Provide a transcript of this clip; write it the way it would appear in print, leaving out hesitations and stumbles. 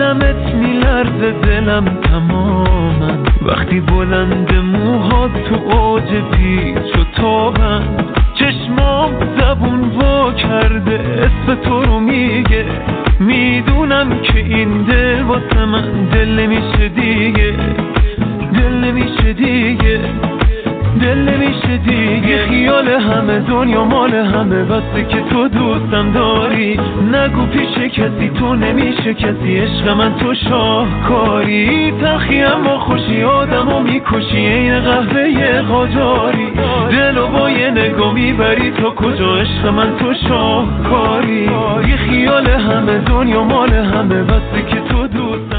میبینمت میلرزه دلم تماما، وقتی بلند موهات تو اوج پیچ و تابم، چشمام زبون وا کرده اسم تو رو میگه، میدونم که این دل واسه من دل نمیشه دیگه، دل نمیشه دیگه، دل نمیشه دیگه. خیال همه دنیا مال همه، بسته که تو دوستم داری، نگو پیش کسی تو نمیشه کسی، عشق من تو شاهکاری، تلخی اما خوشی آدمو میکشی این قهوه قاجاری، دلو با یه نگاه میبری تا کجا، عشق من تو شاهکاری. خیال همه دنیا مال همه، بسته که تو دوستم